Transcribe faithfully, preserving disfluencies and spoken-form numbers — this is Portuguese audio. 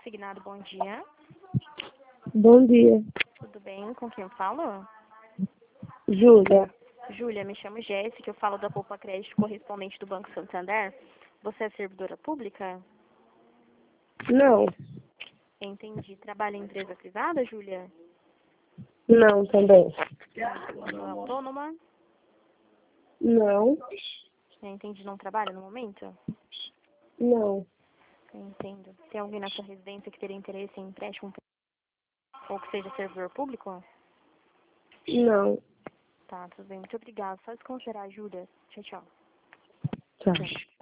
consignado, bom dia. Bom dia, Tudo bem? Com quem eu falo? Júlia. Júlia, me chamo Jéssica, eu falo da Poupa Crédito, correspondente do Banco Santander. Você é servidora pública? Não, Entendi. Trabalha em empresa privada, Júlia? não também. Entendi. É autônoma? Não, Entendi. Não trabalha no momento? não, Entendo. Tem alguém na sua residência que teria interesse em empréstimo ou que seja servidor público? não. Tá, tudo bem. Muito obrigada. Só desconsiderar, Júlia. Tchau, tchau. Tchau.